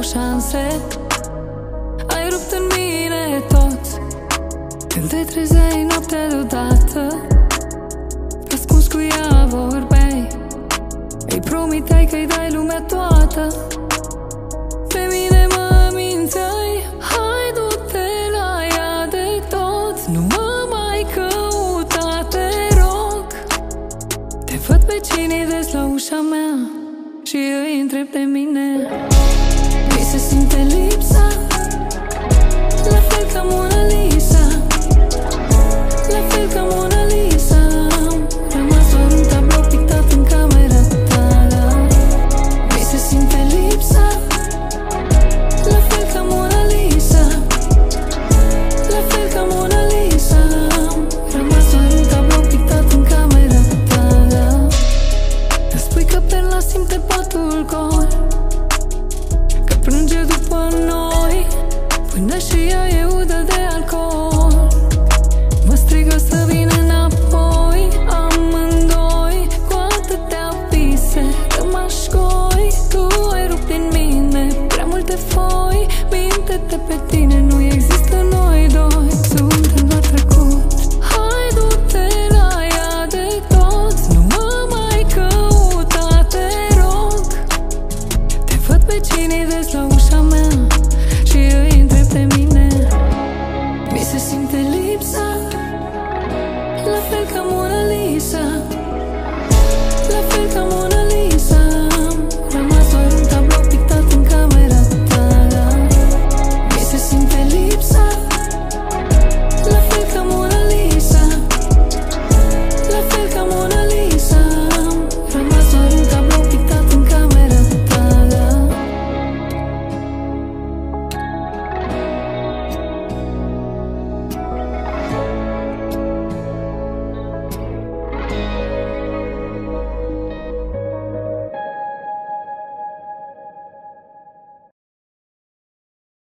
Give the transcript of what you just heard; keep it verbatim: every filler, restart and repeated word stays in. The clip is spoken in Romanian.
șanse. Ai rupt în mine tot. Când te trezeai noaptea deodată, ascuns cu ea vorbeai, îi promiteai că-i dai lumea toată. Pe mine mă mințeai, hai du-te la ea de tot, nu mă mai căuta, te rog. Te văd pe cine des la ușa mea și îi întreb de mine. Mi se simte lipsa, la fel ca Mona Lisa, la fel ca Mona Lisa. Am rămas doar un tablou pictat în camera ta. Mi se simte lipsa, la fel ca Mona Lisa, la fel ca Mona Lisa. Am rămas doar un tablou pictat în camera ta. Îmi spui că perla simte patul gol, că plânge după noi, până și ea e udă de alcool. Mă strigă să vin înapoi, amândoi, cu atâtea vise rămași goi. Tu ai rupt din mine prea multe foi, minte-te pe tine, nu există noi doi, suntem doar trecut. Hai du-te la ea de tot, nu mă mai căuta, te rog. Te văd pe cine des la